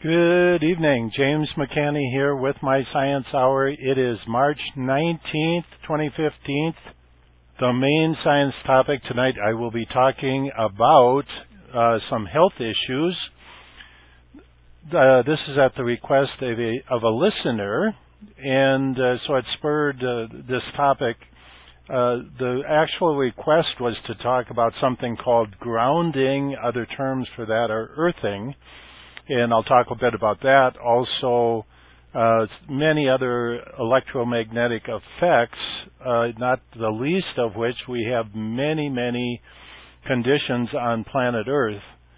Good evening. James McCanney here with my Science Hour. It is March 19th, 2015. The main science topic tonight, I will be talking about some health issues. This is at the request of a listener, and so it spurred this topic. The actual request was to talk about something called grounding. Other terms for that are earthing. And I'll talk a bit about that. Also, many other electromagnetic effects, not the least of which we have many conditions on planet Earth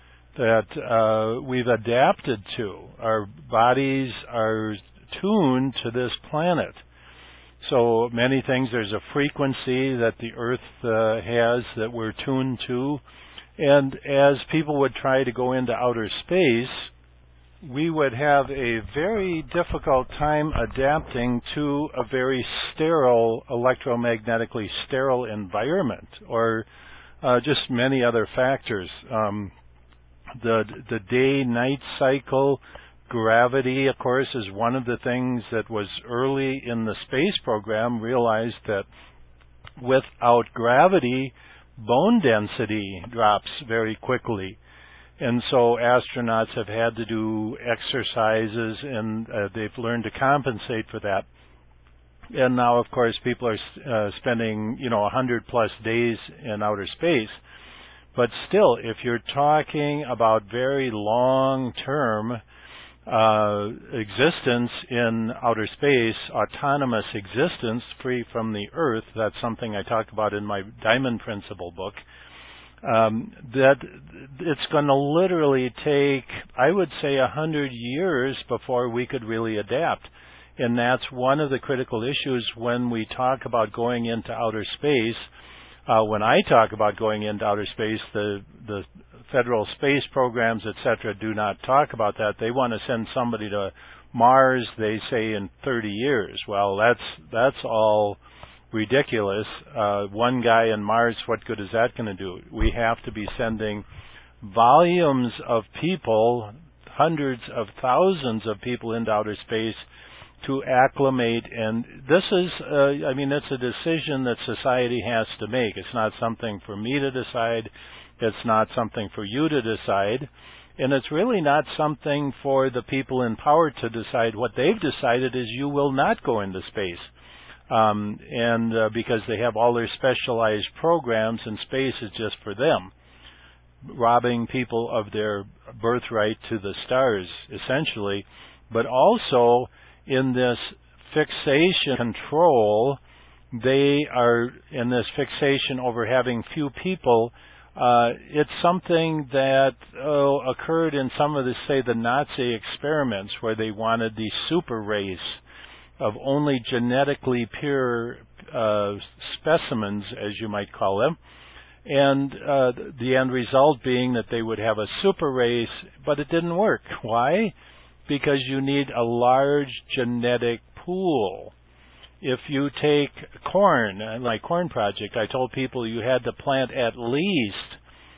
that we've adapted to. Our bodies are tuned to this planet. So many things, there's a frequency that the Earth has that we're tuned to. And as people would try to go into outer space, we would have a very difficult time adapting to a very sterile, electromagnetically sterile environment, or just many other factors. The day-night cycle, gravity, of course, is one of the things that was early in the space program, realized that without gravity, bone density drops very quickly. And so astronauts have had to do exercises, and they've learned to compensate for that. And now, of course, people are spending, 100+ days in outer space. But still, if you're talking about very long-term existence in outer space, autonomous existence free from the Earth, that's something I talk about in my Diamond Principle book, that it's going to literally take, I would say, 100 years before we could really adapt. And that's one of the critical issues when we talk about going into outer space. When I talk about going into outer space, the federal space programs, etc., do not talk about that. They want to send somebody to Mars, they say, in 30 years. Well, that's all ridiculous. One guy on Mars, what good is that going to do? We have to be sending volumes of people, hundreds of thousands of people into outer space to acclimate. And this is, it's a decision that society has to make. It's not something for me to decide. It's not something for you to decide. And it's really not something for the people in power to decide. What they've decided is you will not go into space. Because they have all their specialized programs, and space is just for them, robbing people of their birthright to the stars, essentially. But also, in this fixation control, they are in this fixation over having few people. It's something that occurred in some of the Nazi experiments, where they wanted the super race of only genetically pure specimens, as you might call them, and the end result being that they would have a super race, but it didn't work. Why? Because you need a large genetic pool. If you take corn, like Corn Project, I told people you had to plant at least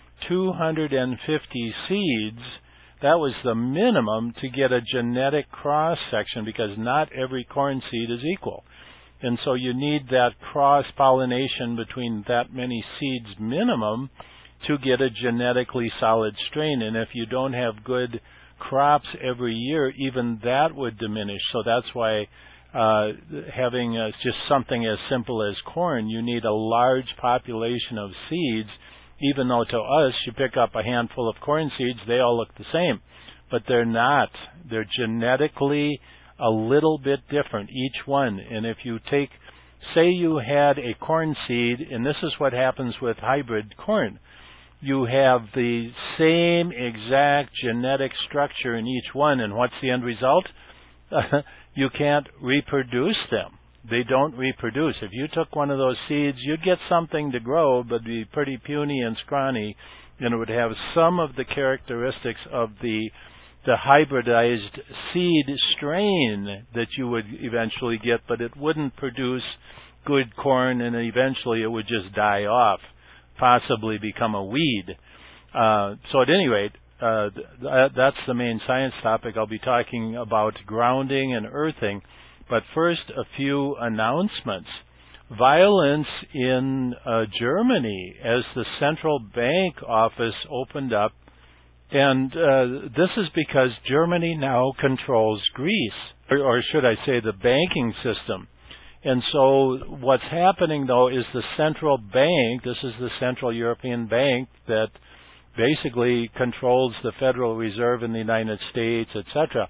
250 seeds. That was the minimum to get a genetic cross-section, because not every corn seed is equal. And so you need that cross-pollination between that many seeds minimum to get a genetically solid strain. And if you don't have good crops every year, even that would diminish. So that's why having just something as simple as corn, you need a large population of seeds. Even though to us, you pick up a handful of corn seeds, they all look the same. But they're not. They're genetically a little bit different, each one. And if you take, say you had a corn seed, and this is what happens with hybrid corn. You have the same exact genetic structure in each one, and what's the end result? You can't reproduce them. They don't reproduce. If you took one of those seeds, you'd get something to grow, but be pretty puny and scrawny, and it would have some of the characteristics of the hybridized seed strain that you would eventually get, but it wouldn't produce good corn, and eventually it would just die off, possibly become a weed. So at any rate, that's the main science topic. I'll be talking about grounding and earthing. But first, a few announcements. Violence in Germany as the central bank office opened up. And this is because Germany now controls Greece, or should I say the banking system. And so what's happening, though, is the central bank, this is the Central European Bank that basically controls the Federal Reserve in the United States, etc.,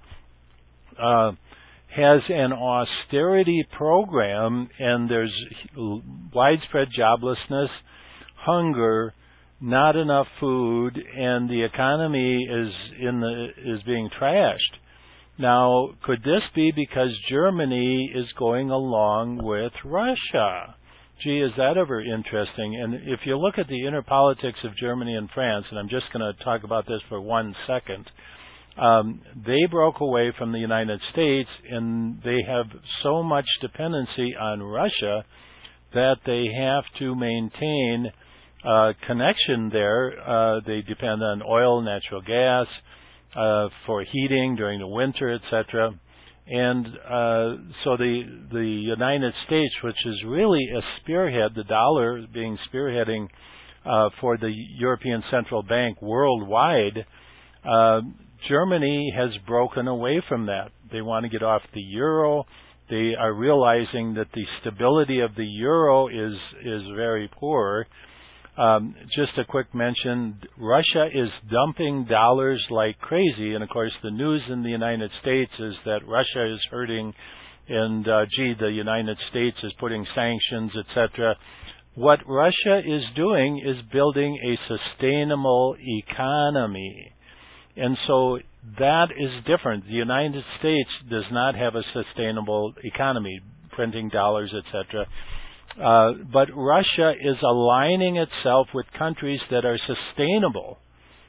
has an austerity program, and there's widespread joblessness, hunger, not enough food, and the economy is being trashed. Now, could this be because Germany is going along with Russia? Gee, is that ever interesting? And if you look at the inner politics of Germany and France, and I'm just going to talk about this for 1 second, they broke away from the United States, and they have so much dependency on Russia that they have to maintain connection there. They depend on oil, natural gas, for heating during the winter, etc. And so the United States, which is really a spearhead, the dollar being spearheading for the European Central Bank worldwide, Germany has broken away from that. They want to get off the euro. They are realizing that the stability of the euro is very poor. Just a quick mention, Russia is dumping dollars like crazy, and of course the news in the United States is that Russia is hurting, and the United States is putting sanctions, etc. What Russia is doing is building a sustainable economy, and so that is different. The United States does not have a sustainable economy, printing dollars, etc. But Russia is aligning itself with countries that are sustainable.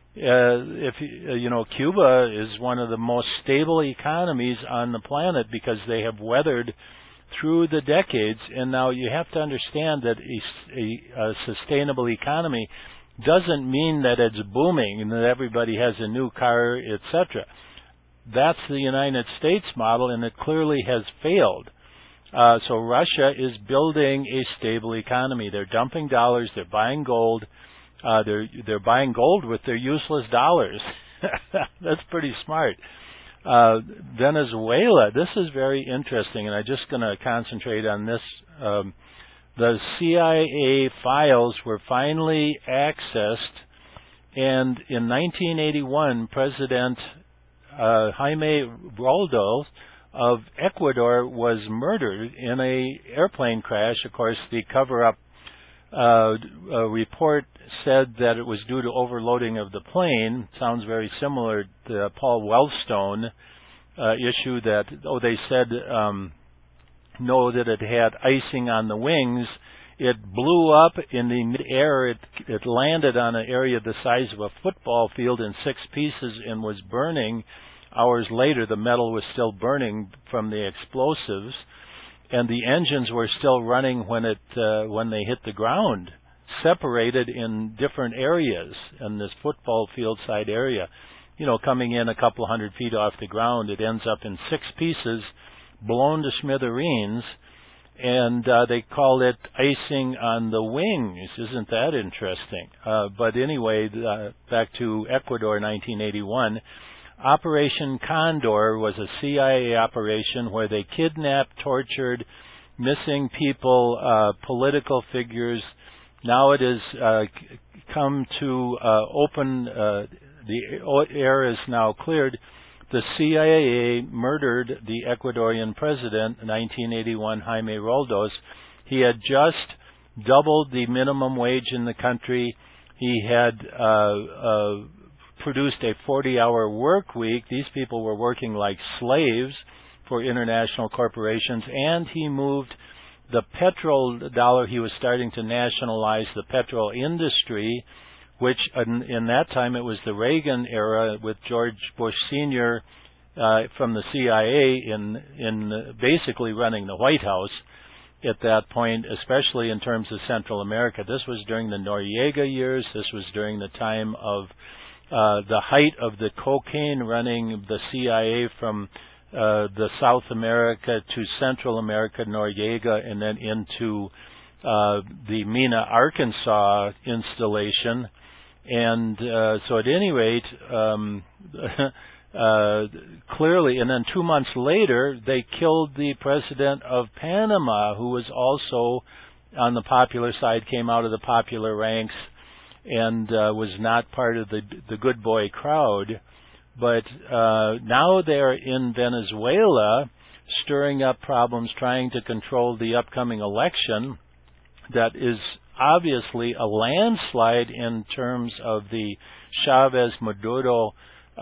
Cuba is one of the most stable economies on the planet because they have weathered through the decades. And now you have to understand that a sustainable economy doesn't mean that it's booming and that everybody has a new car, etc. That's the United States model, and it clearly has failed. So Russia is building a stable economy. They're dumping dollars. They're buying gold. They're buying gold with their useless dollars. That's pretty smart. Venezuela. This is very interesting, and I'm just going to concentrate on this. The CIA files were finally accessed, and in 1981, President Jaime Roldos of Ecuador was murdered in a airplane crash. Of course, the cover-up report said that it was due to overloading of the plane. Sounds very similar to the Paul Wellstone issue that, they said no, that it had icing on the wings. It blew up in the mid-air. It landed on an area the size of a football field in 6 pieces and was burning. Hours later, the metal was still burning from the explosives, and the engines were still running when they hit the ground, separated in different areas in this football field side area. Coming in a couple hundred feet off the ground, it ends up in 6 pieces, blown to smithereens, and they call it icing on the wings. Isn't that interesting? But anyway, back to Ecuador, 1981. Operation Condor was a CIA operation where they kidnapped, tortured, missing people, political figures. Now it has come to open, the air is now cleared. The CIA murdered the Ecuadorian president, 1981, Jaime Roldos. He had just doubled the minimum wage in the country. He had produced a 40-hour work week. These people were working like slaves for international corporations, and he moved the petrol dollar. He was starting to nationalize the petrol industry, which in that time it was the Reagan era with George Bush Sr. From the CIA in basically running the White House at that point, especially in terms of Central America. This was during the Noriega years. This was during the time of the height of the cocaine running the CIA from the South America to Central America, Noriega, and then into the Mena, Arkansas installation. And so at any rate, clearly, and then 2 months later, they killed the president of Panama, who was also on the popular side, came out of the popular ranks, and was not part of the good boy crowd. But now they're in Venezuela, stirring up problems, trying to control the upcoming election that is obviously a landslide in terms of the Chavez Maduro,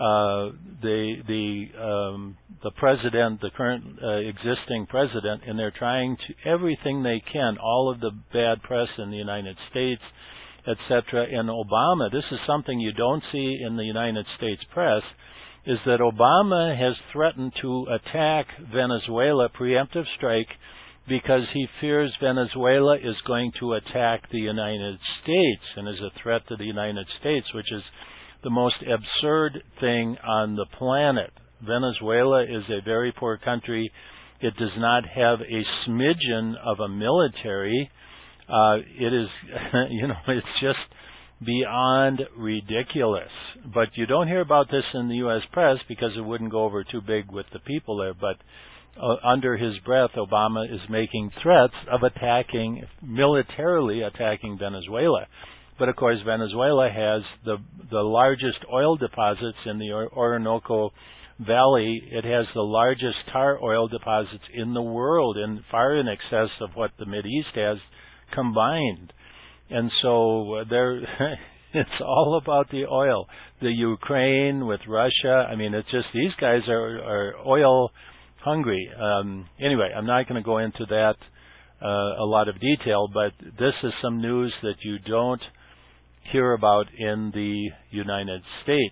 the president, the current existing president, and they're trying to everything they can, all of the bad press in the United States, etc. And Obama, this is something you don't see in the United States press, is that Obama has threatened to attack Venezuela, preemptive strike, because he fears Venezuela is going to attack the United States and is a threat to the United States, which is the most absurd thing on the planet. Venezuela is a very poor country. It does not have a smidgen of a military. It is, it's just beyond ridiculous. But you don't hear about this in the U.S. press because it wouldn't go over too big with the people there. But under his breath, Obama is making threats of militarily attacking Venezuela. But of course, Venezuela has the largest oil deposits in the Orinoco Valley. It has the largest tar oil deposits in the world, and far in excess of what the Mideast has combined. And so it's all about the oil. The Ukraine with Russia, I mean, it's just these guys are oil hungry. Anyway, I'm not going to go into that a lot of detail, but this is some news that you don't hear about in the United States.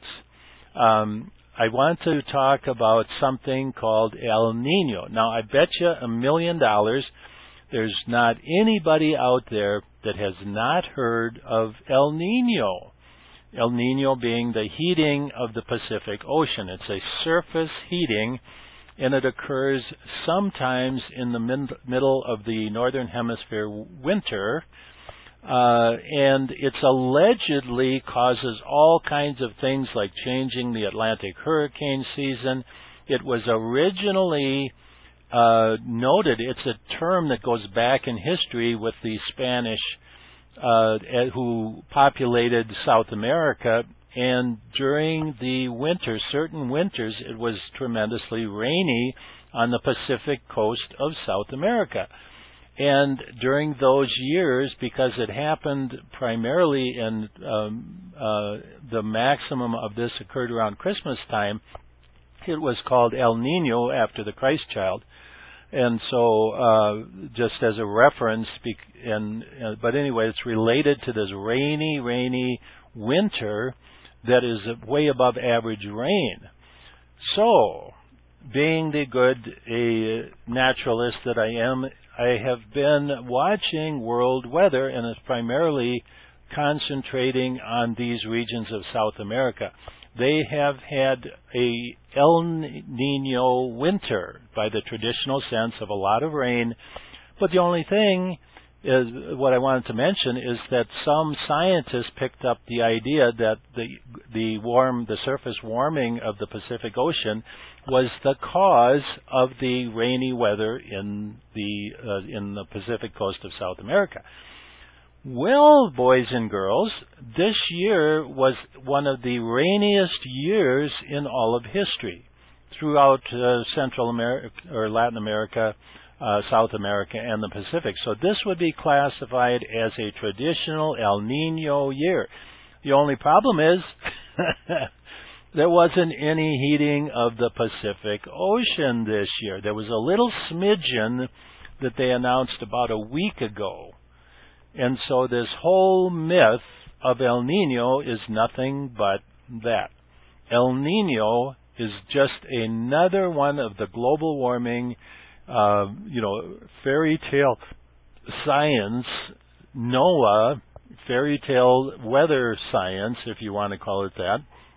I want to talk about something called El Nino. Now, I bet you $1 million there's not anybody out there that has not heard of El Nino. El Nino being the heating of the Pacific Ocean. It's a surface heating, and it occurs sometimes in the middle of the Northern Hemisphere winter, and it's allegedly causes all kinds of things like changing the Atlantic hurricane season. It was originally noted, it's a term that goes back in history with the Spanish who populated South America, and during the winter, certain winters, it was tremendously rainy on the Pacific coast of South America. And during those years, because it happened primarily in the maximum of this occurred around Christmas time, it was called El Nino after the Christ child. And so just as a reference, but anyway, it's related to this rainy winter that is way above average rain. So, being the good naturalist that I am, I have been watching world weather, and it's primarily concentrating on these regions of South America. They have had a El Nino winter by the traditional sense of a lot of rain, but the only thing is what I wanted to mention is that some scientists picked up the idea that the surface warming of the Pacific Ocean was the cause of the rainy weather in the Pacific coast of South America. Well, boys and girls, this year was one of the rainiest years in all of history throughout Central America or Latin America, South America, and the Pacific. So this would be classified as a traditional El Nino year. The only problem is there wasn't any heating of the Pacific Ocean this year. There was a little smidgen that they announced about a week ago. And so this whole myth of El Nino is nothing but that. El Nino is just another one of the global warming fairy tale science, NOAA, fairy tale weather science, if you want to call it that,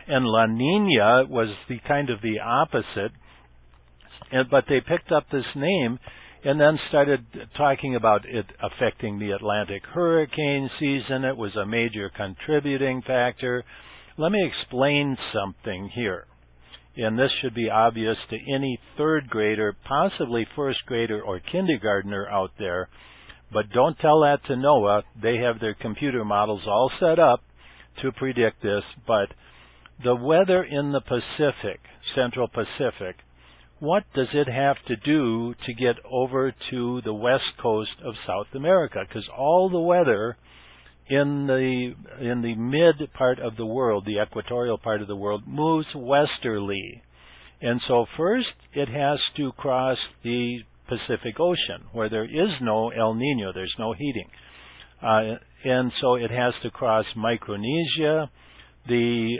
And La Nina was the kind of the opposite, but they picked up this name and then started talking about it affecting the Atlantic hurricane season. It was a major contributing factor. Let me explain something here. And this should be obvious to any third grader, possibly first grader or kindergartner out there. But don't tell that to NOAA. They have their computer models all set up to predict this. But the weather in the Pacific, Central Pacific, what does it have to do to get over to the west coast of South America? Because all the weather in the mid part of the world, the equatorial part of the world, moves westerly. And so first it has to cross the Pacific Ocean, where there is no El Nino, there's no heating. And so it has to cross Micronesia, the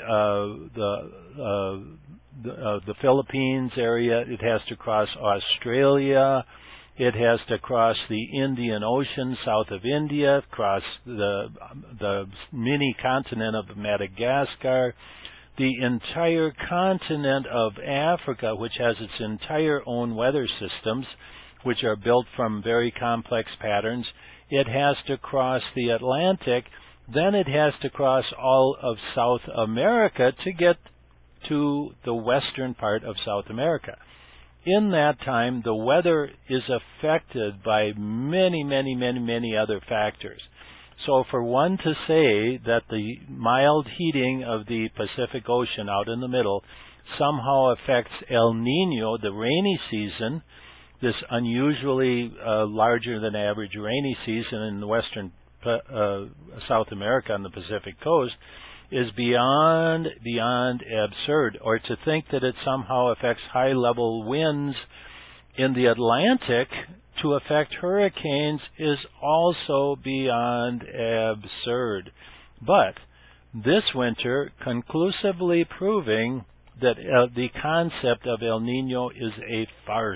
Philippines area. It has to cross Australia. It has to cross the Indian Ocean south of India, cross the mini continent of Madagascar, the entire continent of Africa, which has its entire own weather systems, which are built from very complex patterns. It has to cross the Atlantic. Then it has to cross all of South America to get to the western part of South America. In that time, the weather is affected by many other factors. So for one to say that the mild heating of the Pacific Ocean out in the middle somehow affects El Nino, the rainy season, this unusually larger than average rainy season in the western South America on the Pacific coast, is beyond absurd. Or to think that it somehow affects high-level winds in the Atlantic to affect hurricanes is also beyond absurd. But this winter conclusively proving that the concept of El Nino is a farce.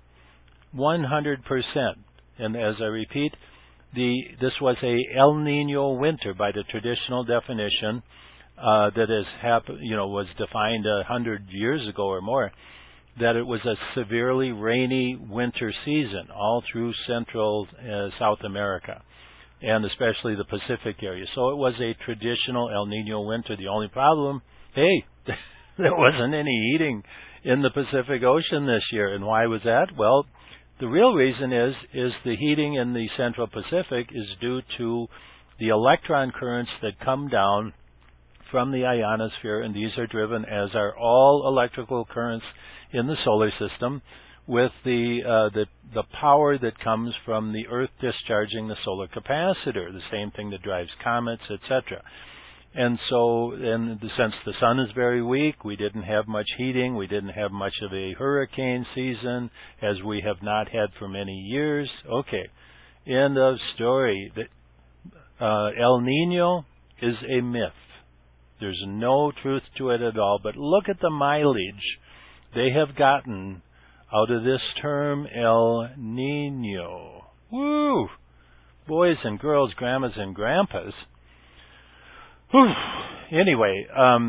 100%. And as I repeat, this was a El Nino winter by the traditional definition that was defined 100 years ago or more, that it was a severely rainy winter season all through Central South America, and especially the Pacific area. So it was a traditional El Nino winter. The only problem, there wasn't any heating in the Pacific Ocean this year. And why was that? Well, the real reason is the heating in the Central Pacific is due to the electron currents that come down from the ionosphere, and these are driven, as are all electrical currents in the solar system, with the power that comes from the Earth discharging the solar capacitor, the same thing that drives comets, etc. And so, since the sun is very weak, we didn't have much heating, we didn't have much of a hurricane season, as we have not had for many years. Okay, end of story. El Nino is a myth. There's no truth to it at all, but look at the mileage they have gotten out of this term El Nino. Woo! Boys and girls, grandmas and grandpas. Whew. Anyway,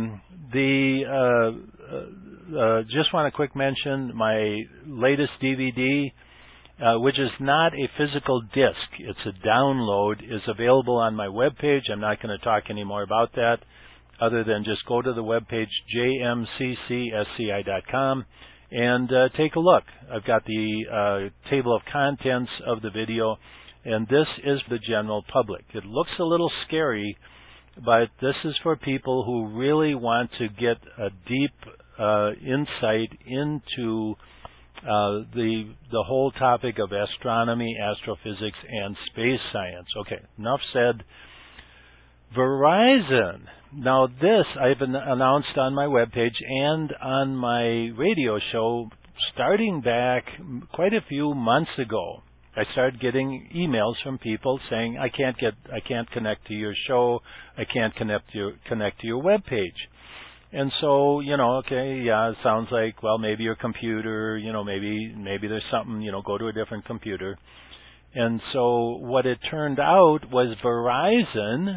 just want to quick mention my latest DVD, which is not a physical disc. It's a download, is available on my webpage. I'm not going to talk any more about that, other than just go to the webpage, jmccsci.com, and take a look. I've got the table of contents of the video, and this is the general public. It looks a little scary, but this is for people who really want to get a deep insight into the whole topic of astronomy, astrophysics, and space science. Okay, enough said. Verizon. Now this I've announced on my webpage and on my radio show starting back quite a few months ago. I started getting emails from people saying, I can't connect to your show, I can't connect to your webpage. And so, it sounds like, well, maybe your computer, maybe there's something, go to a different computer. And so what it turned out was Verizon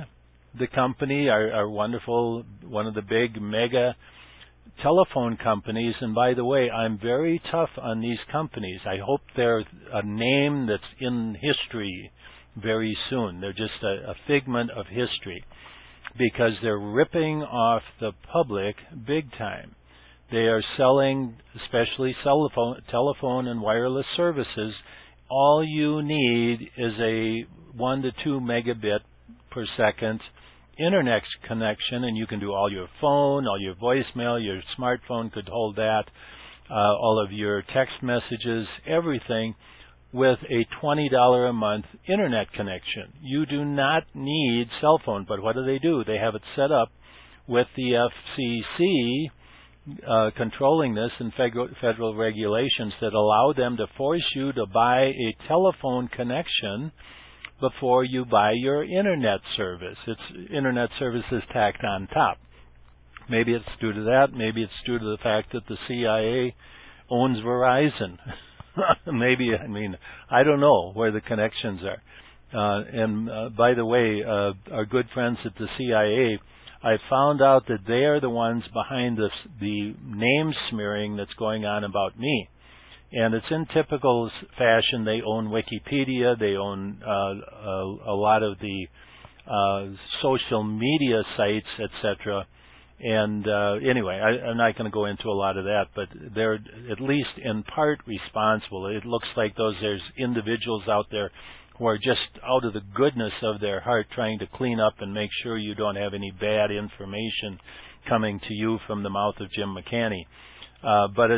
the company, our wonderful, one of the big mega telephone companies. And by the way, I'm very tough on these companies. I hope they're a name that's in history very soon. They're just a figment of history because they're ripping off the public big time. They are selling, especially telephone and wireless services. All you need is a 1 to 2 megabit per second internet connection, and you can do all your phone, all your voicemail, your smartphone could hold that, all of your text messages, everything with a $20 a month internet connection. You do not need cell phone, but what do? They have it set up with the FCC controlling this and federal regulations that allow them to force you to buy a telephone connection before you buy your internet service. It's internet services tacked on top. Maybe it's due to that. Maybe it's due to the fact that the CIA owns Verizon. Maybe, I don't know where the connections are. And by the way, our good friends at the CIA, I found out that they are the ones behind the name smearing that's going on about me. And it's in typical fashion. They own Wikipedia. They own a lot of the social media sites, etc. And anyway, I'm not going to go into a lot of that, but they're at least in part responsible. It looks like there's individuals out there who are just out of the goodness of their heart trying to clean up and make sure you don't have any bad information coming to you from the mouth of Jim McCanney. But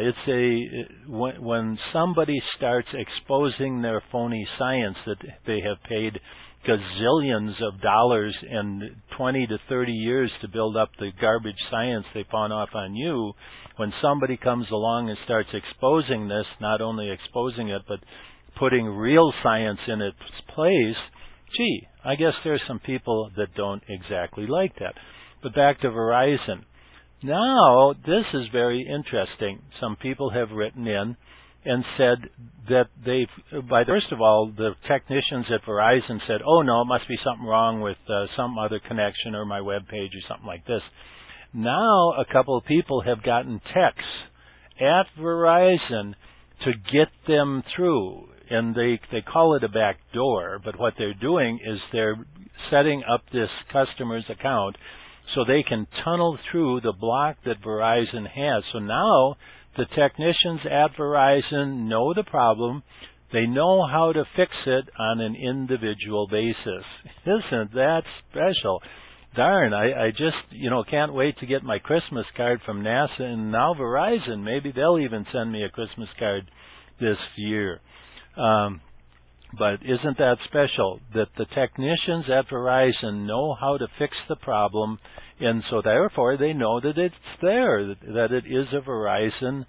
when somebody starts exposing their phony science that they have paid gazillions of dollars and 20 to 30 years to build up the garbage science they pawn off on you, when somebody comes along and starts exposing this, not only exposing it, but putting real science in its place, I guess there's some people that don't exactly like that. But back to Verizon. Now, this is very interesting. Some people have written in and said that first of all, the technicians at Verizon said, oh no, it must be something wrong with some other connection or my web page or something like this. Now, a couple of people have gotten texts at Verizon to get them through, and they call it a back door, but what they're doing is they're setting up this customer's account so they can tunnel through the block that Verizon has. So now the technicians at Verizon know the problem. They know how to fix it on an individual basis. Isn't that special? Darn, I just, can't wait to get my Christmas card from NASA and now Verizon. Maybe they'll even send me a Christmas card this year. But isn't that special that the technicians at Verizon know how to fix the problem, and so therefore they know that it's there, that it is a Verizon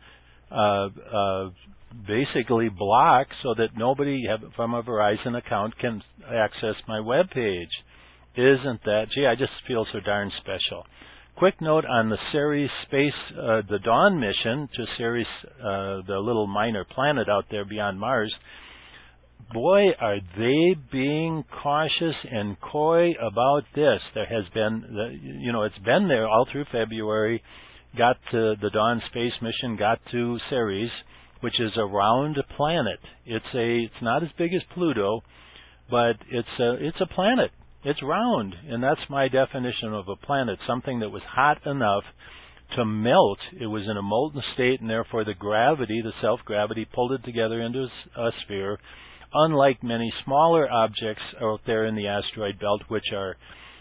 basically block so that nobody from a Verizon account can access my web page. Isn't that? I just feel so darn special. Quick note on the Ceres space, the Dawn mission to Ceres, the little minor planet out there beyond Mars. Boy, are they being cautious and coy about this. There has been, it's been there all through February, got to the Dawn space mission, got to Ceres, which is a round planet. It's not as big as Pluto, but it's a planet. It's round, and that's my definition of a planet, something that was hot enough to melt. It was in a molten state, and therefore the gravity, the self-gravity, pulled it together into a sphere, unlike many smaller objects out there in the asteroid belt, which are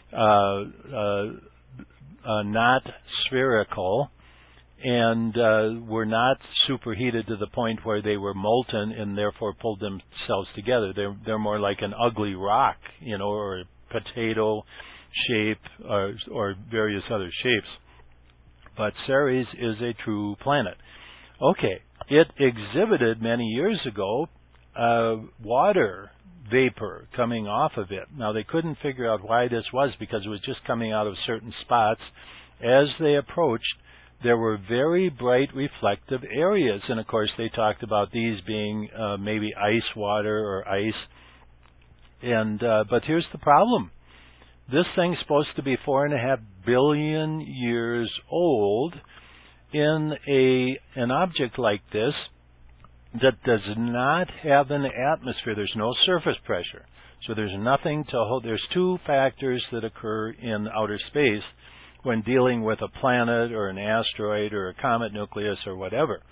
not spherical and were not superheated to the point where they were molten and therefore pulled themselves together. They're more like an ugly rock, or a potato shape or various other shapes. But Ceres is a true planet. Okay, it exhibited many years ago water vapor coming off of it. Now, they couldn't figure out why this was because it was just coming out of certain spots. As they approached, there were very bright reflective areas, and of course they talked about these being maybe ice water or ice. And but here's the problem. This thing's supposed to be 4.5 billion years old. In an object like this that does not have an atmosphere, there's no surface pressure. So there's nothing to hold. There's two factors that occur in outer space when dealing with a planet or an asteroid or a comet nucleus or whatever.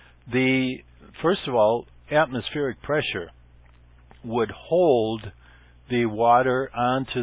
First of all, atmospheric pressure would hold the water onto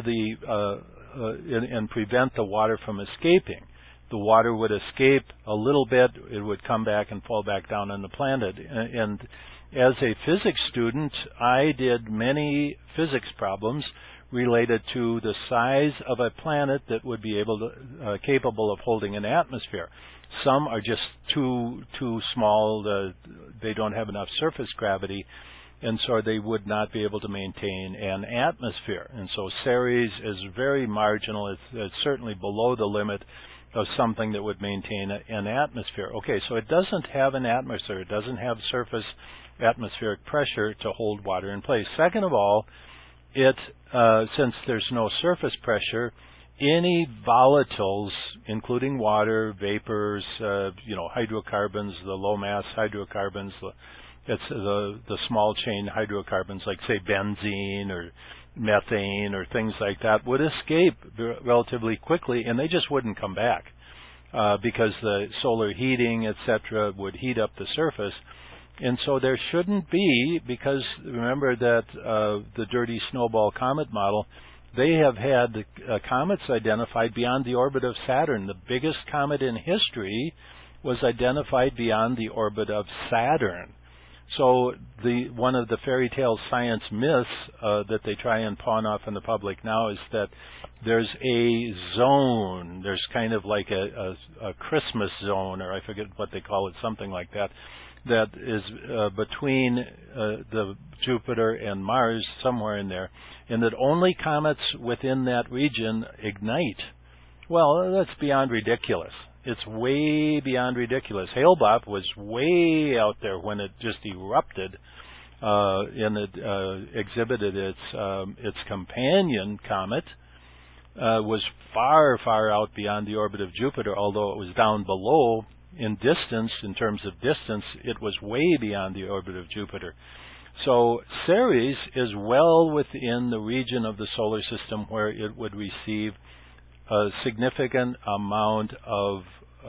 and prevent the water from escaping. The water would escape a little bit, it would come back and fall back down on the planet. And as a physics student, I did many physics problems related to the size of a planet that would be capable of holding an atmosphere. Some are just too small, they don't have enough surface gravity, and so they would not be able to maintain an atmosphere. And so Ceres is very marginal. It's certainly below the limit of something that would maintain an atmosphere. Okay, so it doesn't have an atmosphere. It doesn't have surface atmospheric pressure to hold water in place. Second of all, since there's no surface pressure, any volatiles, including water, vapors, hydrocarbons, the low mass hydrocarbons, the small chain hydrocarbons like, say, benzene or methane or things like that, would escape relatively quickly, and they just wouldn't come back because the solar heating, etc., would heat up the surface. And so there shouldn't be, because remember that the dirty snowball comet model, they have had comets identified beyond the orbit of Saturn. The biggest comet in history was identified beyond the orbit of Saturn. So one of the fairy tale science myths that they try and pawn off in the public now is that there's a zone, there's kind of like a Christmas zone, or I forget what they call it, something like that, that is between the Jupiter and Mars, somewhere in there, and that only comets within that region ignite. Well, that's beyond ridiculous. It's way beyond ridiculous. Hale-Bopp was way out there when it just erupted, and it exhibited its companion comet. Was far, far out beyond the orbit of Jupiter, although it was down below in distance, in terms of distance, it was way beyond the orbit of Jupiter. So Ceres is well within the region of the solar system where it would receive a significant amount of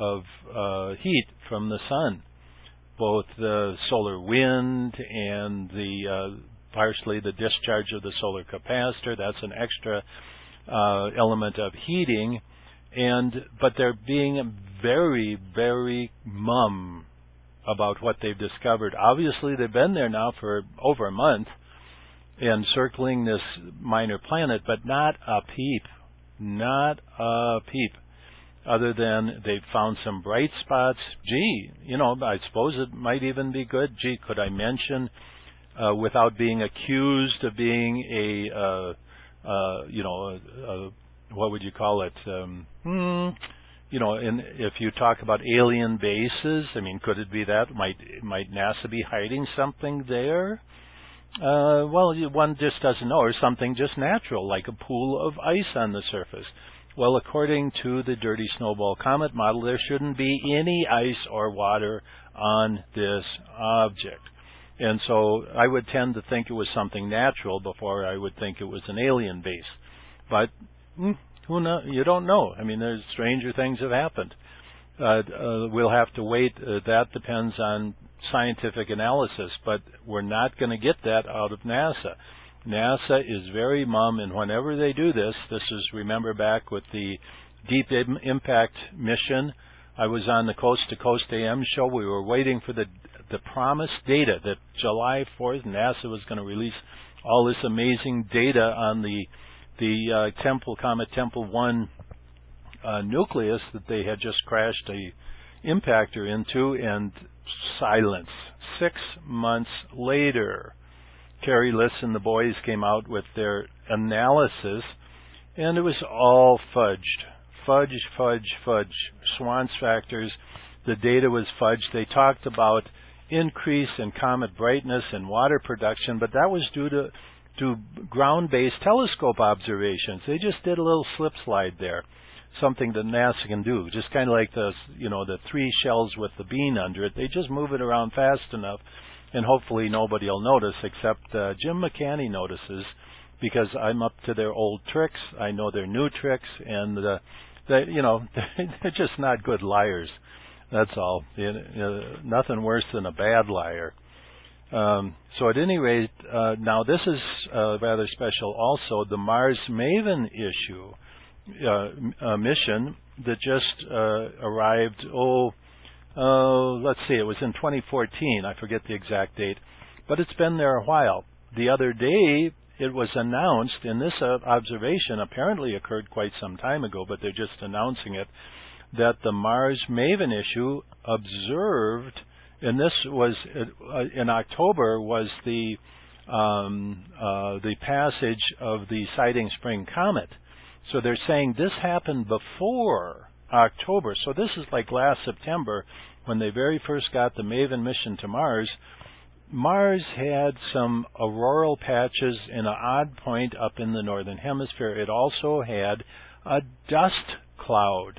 heat from the sun, both the solar wind and partially the discharge of the solar capacitor. That's an extra element of heating, but they're being very, very mum about what they've discovered. Obviously, they've been there now for over a month and circling this minor planet, but not a peep. Not a peep. Other than they've found some bright spots. Gee, I suppose it might even be good. Gee, could I mention, without being accused of being what would you call it? If you talk about alien bases, could it be that? Might NASA be hiding something there? Well, one just doesn't know, or something just natural, like a pool of ice on the surface. Well, according to the dirty snowball comet model, there shouldn't be any ice or water on this object. And so I would tend to think it was something natural before I would think it was an alien base. But who knows? You don't know. There's stranger things have happened. We'll have to wait. That depends on scientific analysis, but we're not going to get that out of NASA. NASA is very mum, and whenever they do this is, remember back with the Deep Impact mission, I was on the Coast to Coast AM show. We were waiting for the promised data that July 4th, NASA was going to release all this amazing data on the Comet Tempel 1 nucleus that they had just crashed a impactor into, and silence. 6 months later, Carrie Liss and the boys came out with their analysis, and it was all fudged. Fudge. Schwann factors. The data was fudged. They talked about increase in comet brightness and water production, but that was due do ground-based telescope observations. They just did a little slip slide there, something that NASA can do, just kind of like the 3 shells with the bean under it. They just move it around fast enough, and hopefully nobody will notice except Jim McCanny notices, because I'm up to their old tricks. I know their new tricks, and they're just not good liars. That's all. Nothing worse than a bad liar. So at any rate, now this is rather special also. The Mars Maven mission that just arrived, let's see, it was in 2014. I forget the exact date. But it's been there a while. The other day, it was announced, and this observation apparently occurred quite some time ago, but they're just announcing it, that the Mars Maven issue observed, and this was in October, was the passage of the Siding Spring comet. So they're saying this happened before October. So this is like last September when they very first got the Maven mission to Mars. Mars had some auroral patches in an odd point up in the northern hemisphere. It also had a dust cloud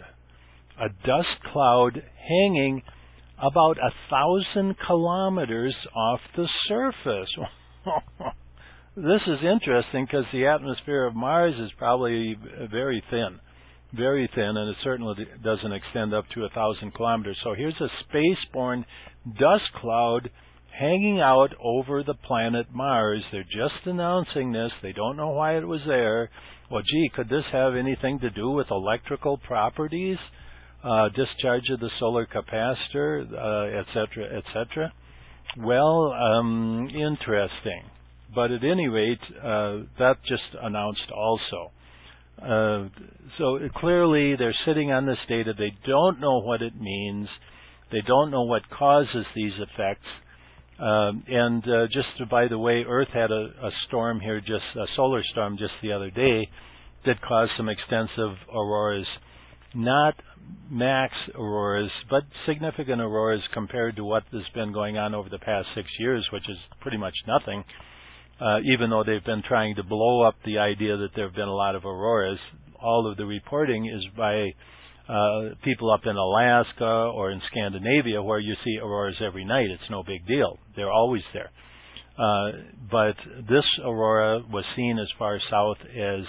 hanging about 1,000 kilometers off the surface. This is interesting because the atmosphere of Mars is probably very thin, and it certainly doesn't extend up to 1,000 kilometers. So here's a space-borne dust cloud hanging out over the planet Mars. They're just announcing this. They don't know why it was there. Well, gee, could this have anything to do with electrical properties, discharge of the solar capacitor, etc., etc.? Well, interesting. But at any rate, that just announced also. So clearly they're sitting on this data. They don't know what it means. They don't know what causes these effects. And just by the way, Earth had a storm here, just a solar storm just the other day that caused some extensive auroras. Not max auroras, but significant auroras compared to what has been going on over the past 6 years, which is pretty much nothing, even though they've been trying to blow up the idea that there have been a lot of auroras. All of the reporting is by people up in Alaska or in Scandinavia, where you see auroras every night. It's no big deal. They're always there. But this aurora was seen as far south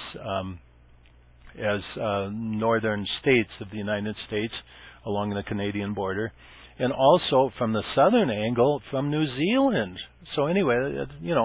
as northern states of the United States along the Canadian border, and also from the southern angle from New Zealand. So anyway,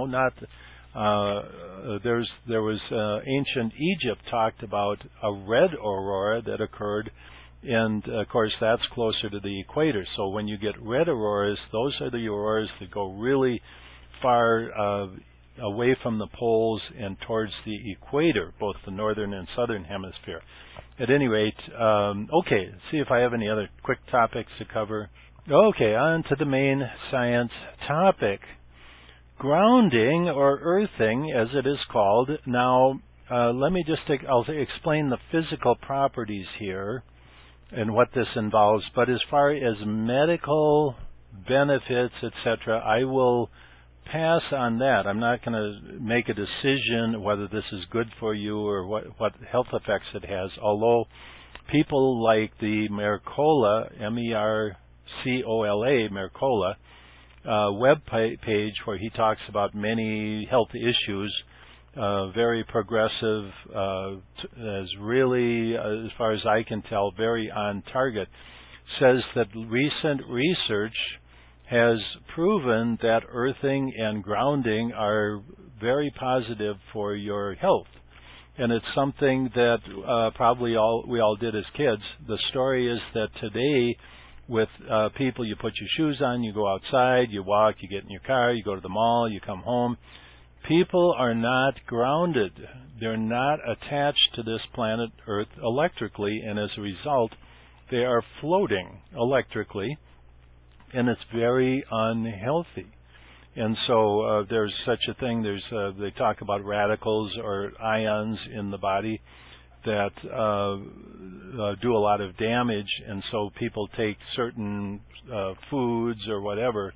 there was ancient Egypt talked about a red aurora that occurred, and of course that's closer to the equator. So when you get red auroras, those are the auroras that go really far away from the poles and towards the equator, both the northern and southern hemisphere. At any rate, okay, see if I have any other quick topics to cover. Okay, on to the main science topic. Grounding, or earthing, as it is called. Now, let me just I'll explain the physical properties here and what this involves. But as far as medical benefits, etc., I will pass on that. I'm not going to make a decision whether this is good for you or what health effects it has, although people like the Mercola, M-E-R-C-O-L-A, Mercola, web page where he talks about many health issues, very progressive, as really, as far as I can tell, very on target, says that recent research has proven that earthing and grounding are very positive for your health. And it's something that probably we all did as kids. The story is that today, with people, you put your shoes on, you go outside, you walk, you get in your car, you go to the mall, you come home. People are not grounded. They're not attached to this planet Earth electrically, and as a result, they are floating electrically, and it's very unhealthy. And so there's such a thing. They talk about radicals or ions in the body that do a lot of damage, and so people take certain foods or whatever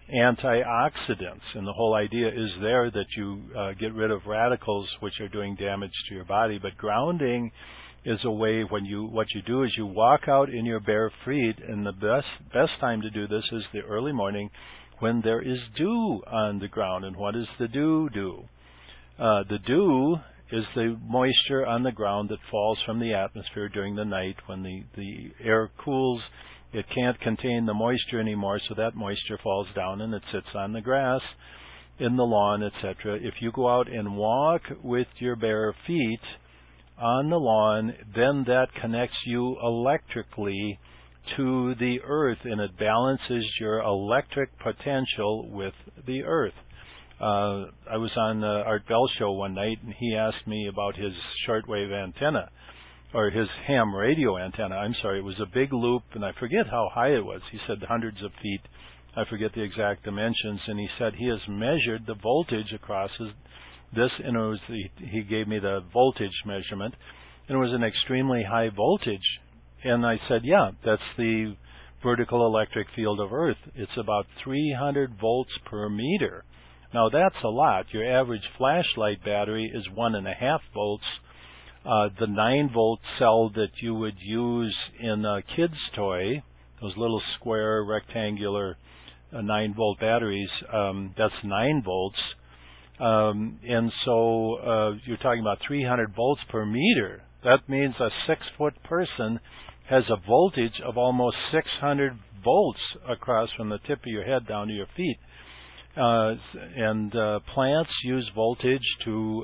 antioxidants. And the whole idea is there that you get rid of radicals which are doing damage to your body. But grounding is a way what you do is you walk out in your bare feet, and the best time to do this is the early morning when there is dew on the ground. And what does the dew do? The dew is the moisture on the ground that falls from the atmosphere during the night when the air cools. It can't contain the moisture anymore, so that moisture falls down and it sits on the grass, in the lawn, etc. If you go out and walk with your bare feet on the lawn, then that connects you electrically to the earth, and it balances your electric potential with the earth. I was on Art Bell show one night, and he asked me about his shortwave antenna, or his ham radio antenna. I'm sorry, it was a big loop, and I forget how high it was. He said hundreds of feet. I forget the exact dimensions, and he said he has measured the voltage across this, and it was he gave me the voltage measurement, and it was an extremely high voltage. And I said, yeah, that's the vertical electric field of Earth. It's about 300 volts per meter. Now, that's a lot. Your average flashlight battery is 1.5 volts. The 9-volt cell that you would use in a kid's toy, those little square, rectangular 9-volt batteries, that's 9 volts. And so you're talking about 300 volts per meter. That means a 6-foot person has a voltage of almost 600 volts across from the tip of your head down to your feet. And plants use voltage to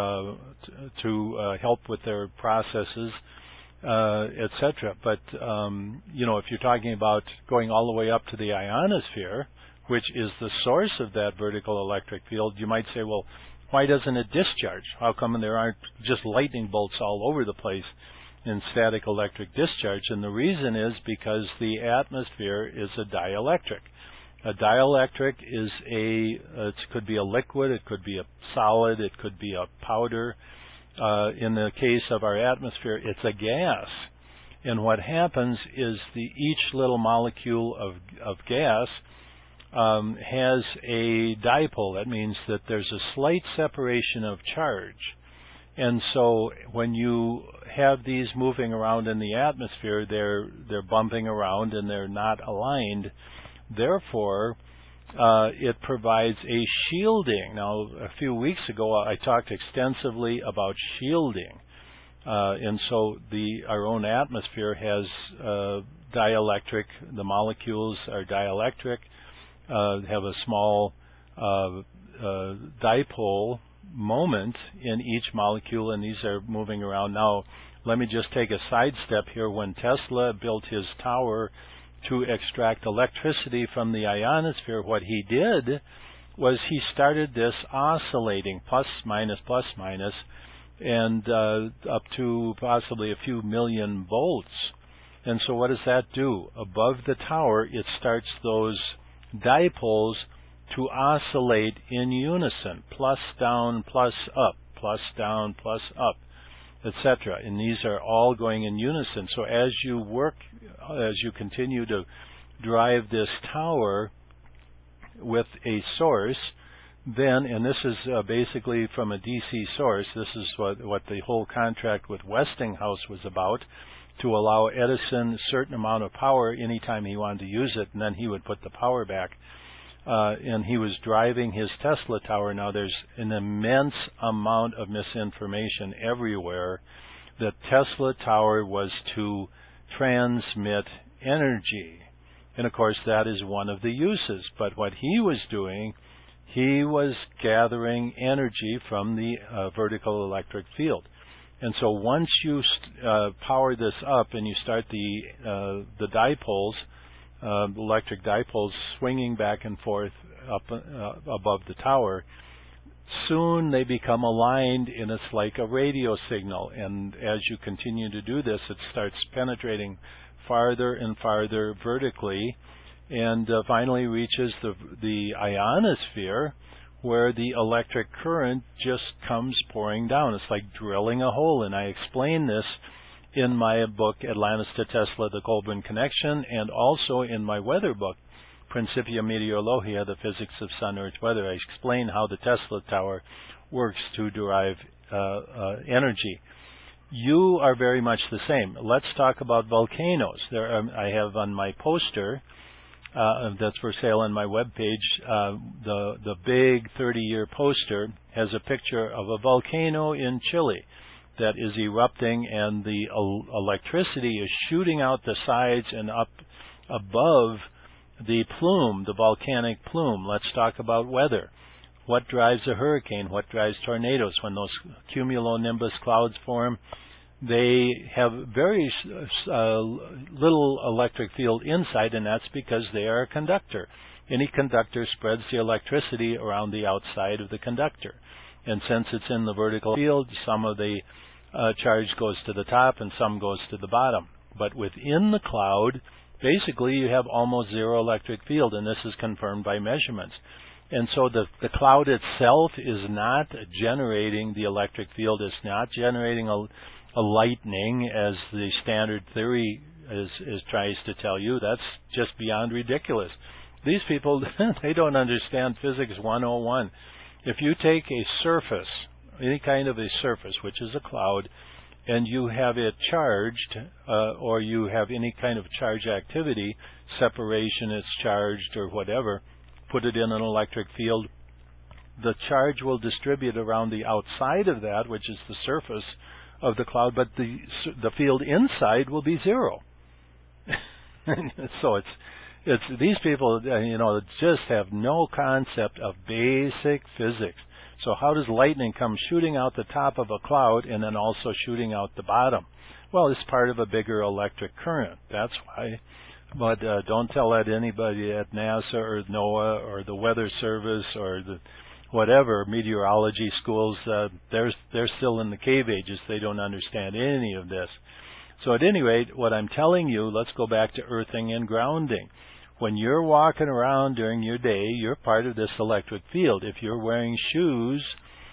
help with their processes, etc. But if you're talking about going all the way up to the ionosphere, which is the source of that vertical electric field, you might say, well, why doesn't it discharge? How come there aren't just lightning bolts all over the place in static electric discharge? And the reason is because the atmosphere is a dielectric. A dielectric is it could be a liquid, it could be a solid, it could be a powder. In the case of our atmosphere, it's a gas. And what happens is each little molecule of gas has a dipole. That means that there's a slight separation of charge. And so when you have these moving around in the atmosphere, they're bumping around and they're not aligned. Therefore, it provides a shielding. Now, a few weeks ago, I talked extensively about shielding. And so our own atmosphere has dielectric. The molecules are dielectric, have a small dipole moment in each molecule, and these are moving around. Now, let me just take a sidestep here. When Tesla built his tower to extract electricity from the ionosphere, what he did was he started this oscillating plus minus, and up to possibly a few million volts. And so what does that do? Above the tower, it starts those dipoles to oscillate in unison, plus down, plus up, plus down, plus up, etc. And these are all going in unison. So as you continue to drive this tower with a source, then, and this is basically from a DC source, this is what the whole contract with Westinghouse was about, to allow Edison a certain amount of power anytime he wanted to use it, and then he would put the power back. And he was driving his Tesla tower. Now, there's an immense amount of misinformation everywhere that Tesla tower was to transmit energy. And, of course, that is one of the uses. But what he was doing, he was gathering energy from the vertical electric field. And so once you power this up and you start the dipoles, electric dipoles swinging back and forth up above the tower, soon they become aligned, and it's like a radio signal. And as you continue to do this, it starts penetrating farther and farther vertically, and finally reaches the ionosphere, where the electric current just comes pouring down. It's like drilling a hole, and I explain this in my book, Atlantis to Tesla, The Goldwyn Connection, and also in my weather book, Principia Meteorologia, the physics of sun-earth weather. I explain how the Tesla tower works to derive energy. You are very much the same. Let's talk about volcanoes. I have on my poster that's for sale on my webpage. The big 30-year poster has a picture of a volcano in Chile that is erupting, and the electricity is shooting out the sides and up above the plume, the volcanic plume. Let's talk about weather. What drives a hurricane? What drives tornadoes? When those cumulonimbus clouds form, they have very little electric field inside, and that's because they are a conductor. Any conductor spreads the electricity around the outside of the conductor. And since it's in the vertical field, some of the charge goes to the top and some goes to the bottom. But within the cloud, basically you have almost zero electric field, and this is confirmed by measurements. And so the cloud itself is not generating the electric field. It's not generating a lightning, as the standard theory tries to tell you. That's just beyond ridiculous. These people, they don't understand physics 101. If you take a surface, any kind of a surface, which is a cloud, and you have it charged, or you have any kind of charge activity, separation, it's charged or whatever, put it in an electric field, the charge will distribute around the outside of that, which is the surface of the cloud, but the field inside will be zero. So it's these people, just have no concept of basic physics. So how does lightning come shooting out the top of a cloud and then also shooting out the bottom? Well, it's part of a bigger electric current. That's why. But don't tell that to anybody at NASA or NOAA or the Weather Service or the whatever meteorology schools. They're still in the cave ages. They don't understand any of this. So at any rate, what I'm telling you, let's go back to earthing and grounding. When you're walking around during your day, you're part of this electric field. If you're wearing shoes,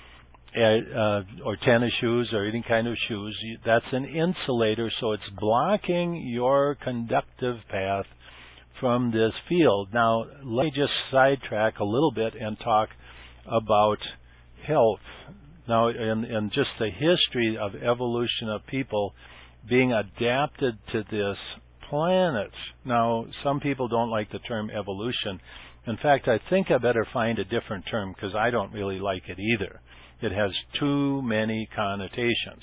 or tennis shoes or any kind of shoes, that's an insulator, so it's blocking your conductive path from this field. Now, let me just sidetrack a little bit and talk about health. Now, and just the history of evolution of people being adapted to this planet. Now, some people don't like the term evolution. In fact, I think I better find a different term because I don't really like it either. It has too many connotations.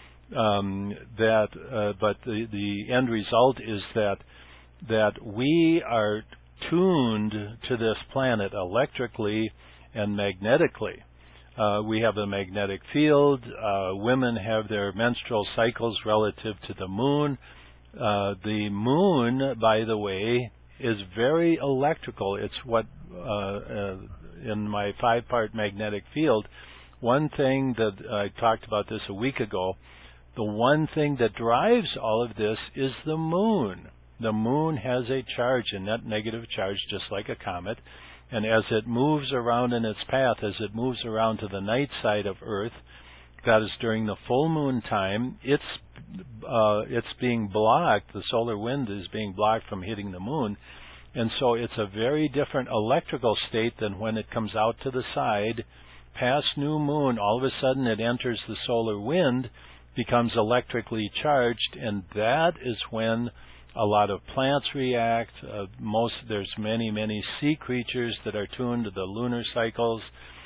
But the end result is that we are tuned to this planet electrically and magnetically. We have a magnetic field. Women have their menstrual cycles relative to the moon. The moon, by the way, is very electrical. It's what, in my 5-part magnetic field, one thing that I talked about this a week ago, the one thing that drives all of this is the moon. The moon has a charge, a net negative charge, just like a comet. And as it moves around in its path, as it moves around to the night side of Earth, that is during the full moon time, it's being blocked. The solar wind is being blocked from hitting the moon. And so it's a very different electrical state than when it comes out to the side. Past new moon, all of a sudden it enters the solar wind, becomes electrically charged, and that is when a lot of plants react. There's many sea creatures that are tuned to the lunar cycles.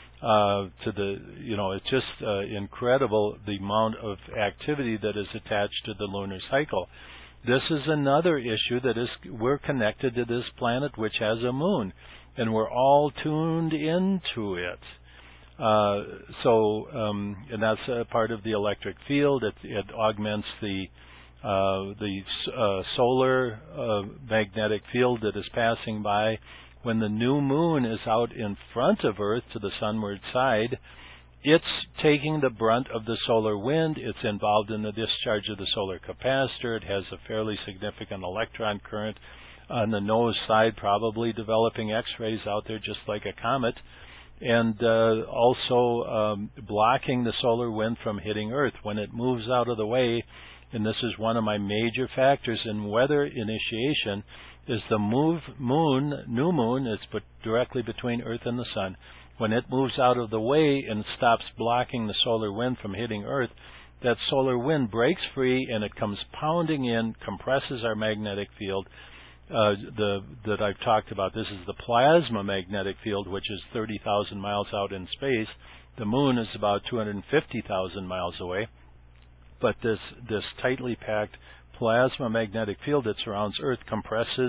It's just incredible the amount of activity that is attached to the lunar cycle. This is another issue we're connected to this planet which has a moon, and we're all tuned into it. And that's a part of the electric field. It augments the solar magnetic field that is passing by. When the new moon is out in front of Earth to the sunward side, it's taking the brunt of the solar wind. It's involved in the discharge of the solar capacitor. It has a fairly significant electron current on the nose side, probably developing X-rays out there just like a comet, and also blocking the solar wind from hitting Earth. When it moves out of the way, and this is one of my major factors in weather initiation, is the new moon is put directly between Earth and the Sun. When it moves out of the way and stops blocking the solar wind from hitting Earth, that solar wind breaks free and it comes pounding in, compresses our magnetic field that I've talked about. This is the plasma magnetic field, which is 30,000 miles out in space. The moon is about 250,000 miles away. But this tightly packed plasma magnetic field that surrounds Earth compresses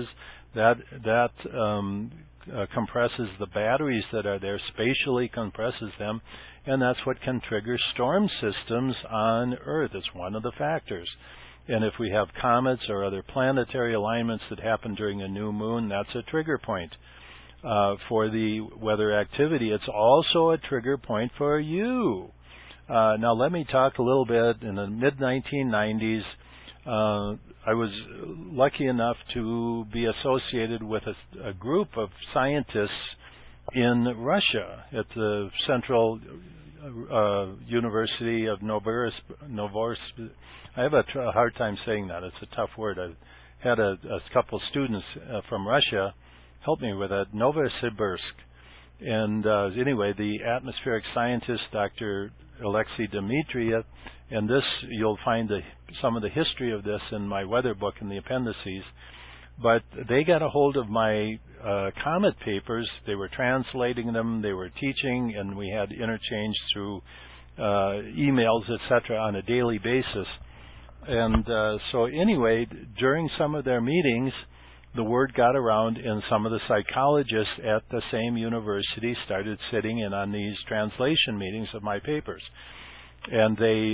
compresses the batteries that are there, spatially compresses them, and that's what can trigger storm systems on Earth. It's one of the factors. And if we have comets or other planetary alignments that happen during a new moon, that's a trigger point for the weather activity. It's also a trigger point for you. Now let me talk a little bit. In the mid-1990s, I was lucky enough to be associated with a group of scientists in Russia at the Central University of Novosibirsk. I have a hard time saying that. It's a tough word. I had a couple students from Russia help me with it, Novosibirsk. And anyway, the atmospheric scientist, Dr. Alexei Dmitriev, and this, you'll find some of the history of this in my weather book in the appendices, but they got a hold of my comet papers. They were translating them, they were teaching, and we had interchange through emails, etc., on a daily basis. And so anyway, during some of their meetings, the word got around, and some of the psychologists at the same university started sitting in on these translation meetings of my papers. And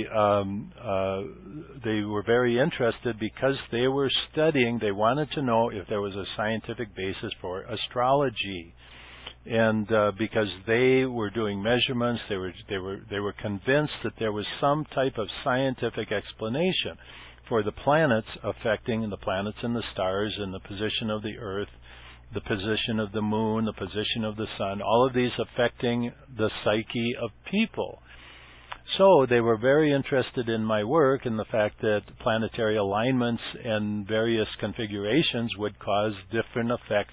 they were very interested because they were studying. They wanted to know if there was a scientific basis for astrology, and because they were doing measurements, they were convinced that there was some type of scientific explanation for the planets affecting the planets and the stars and the position of the Earth, the position of the moon, the position of the sun, all of these affecting the psyche of people. So they were very interested in my work and the fact that planetary alignments and various configurations would cause different effects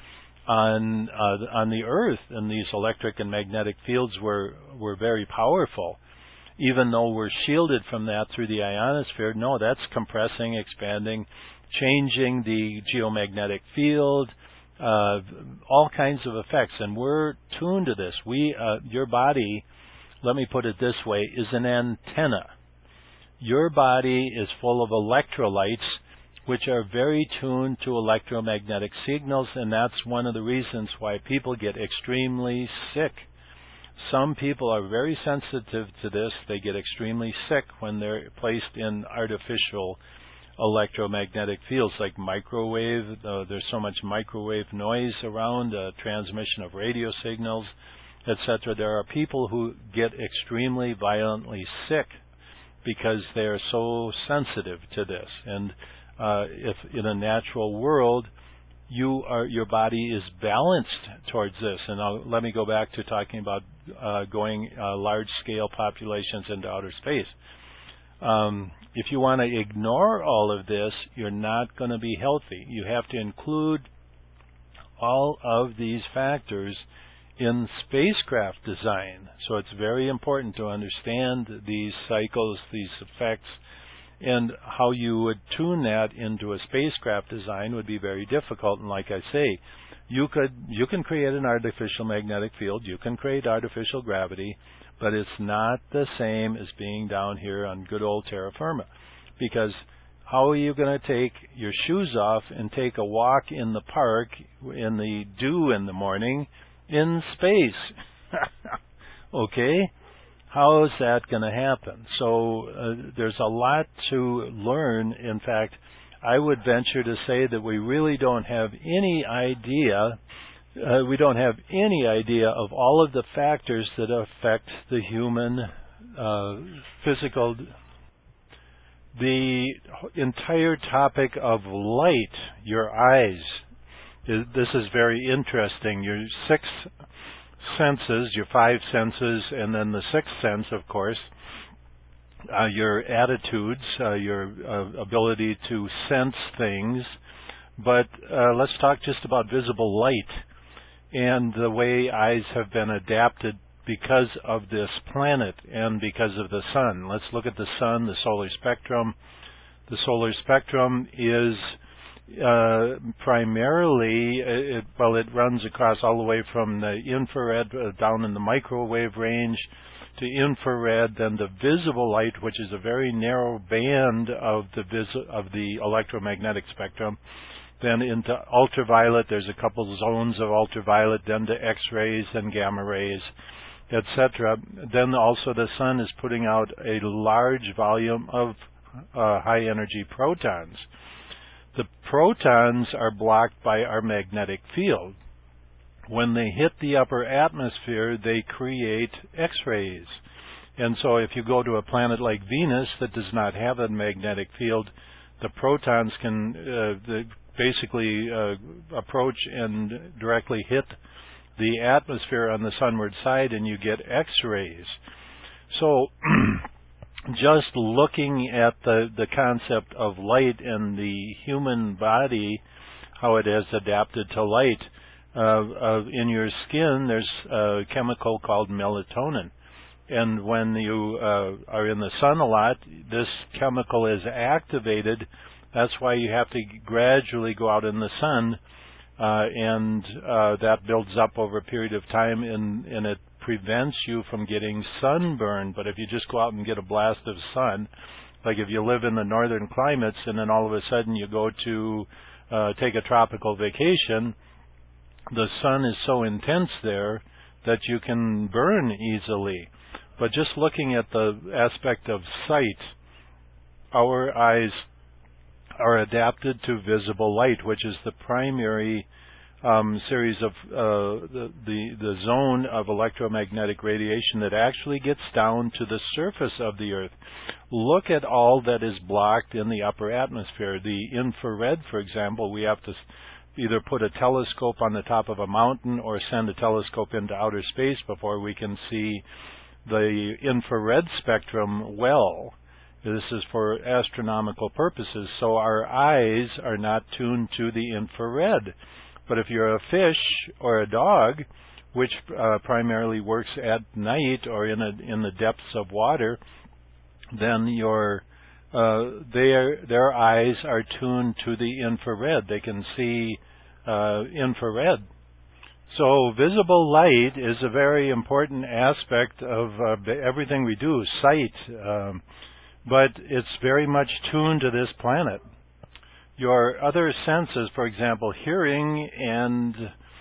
on the Earth, and these electric and magnetic fields were very powerful. Even though we're shielded from that through the ionosphere, no, that's compressing, expanding, changing the geomagnetic field, all kinds of effects, and we're tuned to this. Your body, let me put it this way, is an antenna. Your body is full of electrolytes, which are very tuned to electromagnetic signals, and that's one of the reasons why people get extremely sick. Some people are very sensitive to this. They get extremely sick when they're placed in artificial electromagnetic fields like microwave. There's so much microwave noise around, transmission of radio signals, etc. There are people who get extremely violently sick because they are so sensitive to this. And if in a natural world, your body is balanced towards this. And let me go back to talking about going large-scale populations into outer space. If you want to ignore all of this, you're not going to be healthy. You have to include all of these factors in spacecraft design. So it's very important to understand these cycles, these effects, and how you would tune that into a spacecraft design would be very difficult. And like I say, you can create an artificial magnetic field, you can create artificial gravity, but it's not the same as being down here on good old terra firma. Because how are you going to take your shoes off and take a walk in the park in the dew in the morning in space? Okay? How is that going to happen? So there's a lot to learn. In fact, I would venture to say that we really don't have any idea. We don't have any idea of all of the factors that affect the human physical. The entire topic of light, your eyes. This is very interesting. Your six senses, your five senses, and then the sixth sense, of course, your attitudes, your ability to sense things, But let's talk just about visible light and the way eyes have been adapted because of this planet and because of the sun. Let's look at the sun, the solar spectrum. The solar spectrum is primarily, it runs across all the way from the infrared down in the microwave range to infrared, then the visible light, which is a very narrow band of the electromagnetic spectrum, then into ultraviolet. There's a couple zones of ultraviolet, then to X-rays and gamma rays, etc. Then also the sun is putting out a large volume of high-energy protons. The protons are blocked by our magnetic field. When they hit the upper atmosphere, they create X-rays. And so if you go to a planet like Venus that does not have a magnetic field, the protons can basically approach and directly hit the atmosphere on the sunward side, and you get X-rays. So just looking at the concept of light and the human body, how it has adapted to light, in your skin there's a chemical called melatonin. And when you are in the sun a lot, this chemical is activated. That's why you have to gradually go out in the sun, and that builds up over a period of time, and it prevents you from getting sunburn. But if you just go out and get a blast of sun, like if you live in the northern climates and then all of a sudden you go to take a tropical vacation, the sun is so intense there that you can burn easily. But just looking at the aspect of sight, our eyes are adapted to visible light, which is the primary series of the zone of electromagnetic radiation that actually gets down to the surface of the Earth. Look at all that is blocked in the upper atmosphere. The infrared, for example, we have to either put a telescope on the top of a mountain or send a telescope into outer space before we can see the infrared spectrum well. This is for astronomical purposes, so our eyes are not tuned to the infrared. But if you're a fish or a dog, which primarily works at night or in the depths of water, then their eyes are tuned to the infrared. They can see infrared. So visible light is a very important aspect of everything we do, sight, but it's very much tuned to this planet. Your other senses, for example, hearing and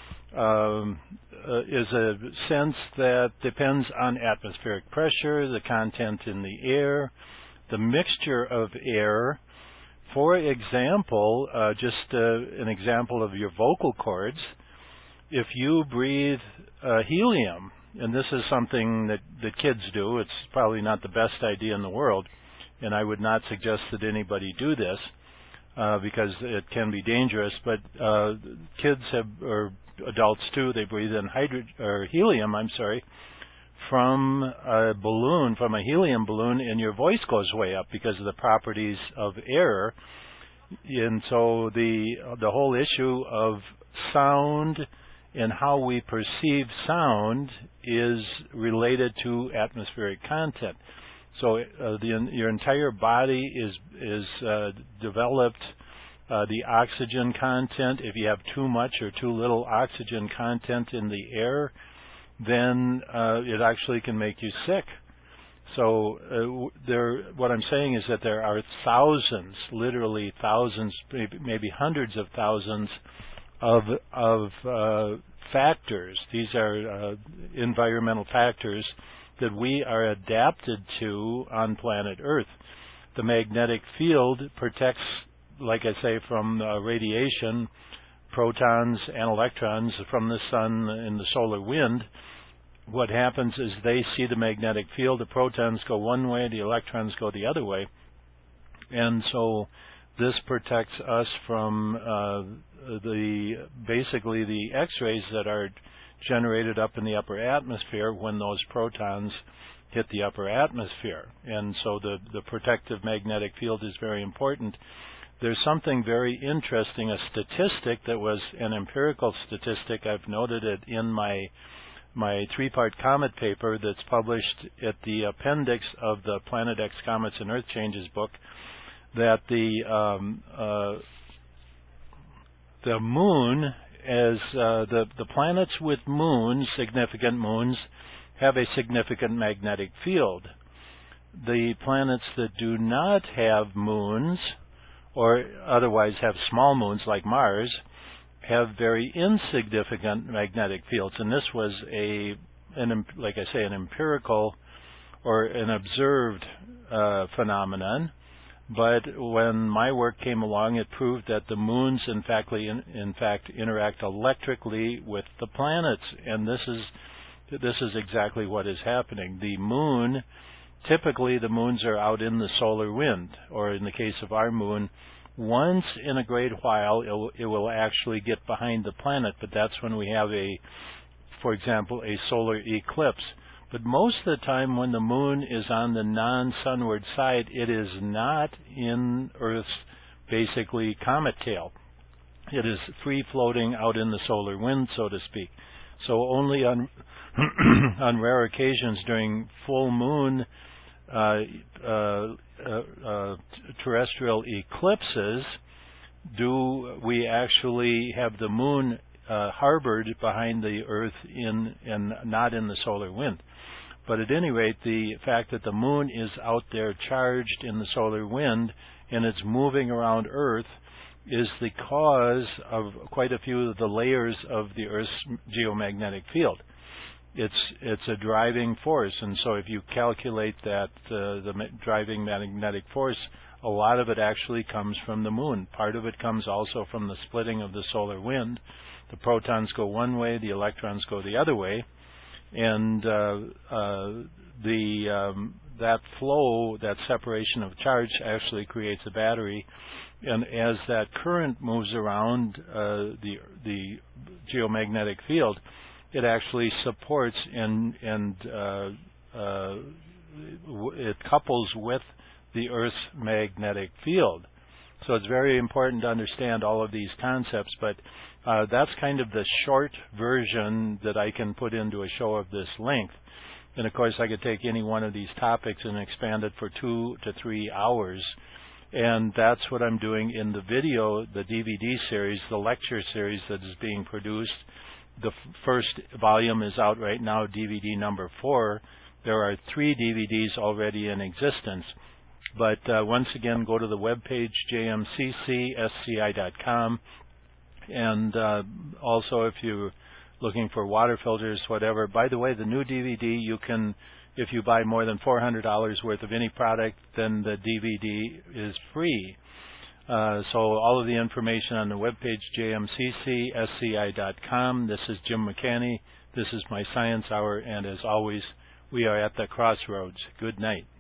is a sense that depends on atmospheric pressure, the content in the air, the mixture of air. For example, just an example of your vocal cords, if you breathe helium, and this is something that kids do, it's probably not the best idea in the world, and I would not suggest that anybody do this because it can be dangerous, but kids or adults too, they breathe in helium, from a balloon, from a helium balloon, and your voice goes way up because of the properties of air. And so the whole issue of sound and how we perceive sound is related to atmospheric content. So your entire body is developed. The oxygen content, if you have too much or too little oxygen content in the air, then it actually can make you sick. So what I'm saying is that there are thousands, literally thousands, maybe hundreds of thousands of factors. These are environmental factors that we are adapted to on planet Earth. The magnetic field protects, like I say, from radiation, protons and electrons from the sun and the solar wind. What happens is they see the magnetic field, the protons go one way, the electrons go the other way. And so this protects us from basically the X-rays that are generated up in the upper atmosphere when those protons hit the upper atmosphere. And so the protective magnetic field is very important. there's something very interesting, a statistic that was an empirical statistic. I've noted it in my three-part comet paper that's published at the appendix of the Planet X Comets and Earth Changes book, that the moon, as the planets with moons, significant moons, have a significant magnetic field. The planets that do not have moons, or otherwise have small moons like Mars, have very insignificant magnetic fields. And this was like I say, an empirical or an observed phenomenon. But when my work came along, it proved that the moons, in fact, interact electrically with the planets, and this is exactly what is happening. The moon, typically, the moons are out in the solar wind, or in the case of our moon, once in a great while, it will actually get behind the planet, but that's when we have for example, a solar eclipse. But most of the time when the moon is on the non-sunward side, it is not in Earth's, basically, comet tail. It is free-floating out in the solar wind, so to speak. So only on on rare occasions during full moon terrestrial eclipses do we actually have the moon harbored behind the Earth and not in the solar wind. But at any rate, the fact that the moon is out there charged in the solar wind and it's moving around Earth is the cause of quite a few of the layers of the Earth's geomagnetic field. It's a driving force, and so if you calculate that the driving magnetic force, a lot of it actually comes from the moon. Part of it comes also from the splitting of the solar wind. The protons go one way, the electrons go the other way, and that flow, that separation of charge, actually creates a battery. And as that current moves around the geomagnetic field, it actually supports and it couples with the Earth's magnetic field. So it's very important to understand all of these concepts, but that's kind of the short version that I can put into a show of this length. And of course, I could take any one of these topics and expand it for 2 to 3 hours. And that's what I'm doing in the video, the DVD series, the lecture series that is being produced. The first volume is out right now, DVD number 4. There are 3 DVDs already in existence. But once again, go to the webpage, jmccsci.com. And also, if you're looking for water filters, whatever. By the way, the new DVD, you can, if you buy more than $400 worth of any product, then the DVD is free. So all of the information on the webpage, jmccsci.com. This is Jim McCanney. This is my Science Hour, and as always, we are at the crossroads. Good night.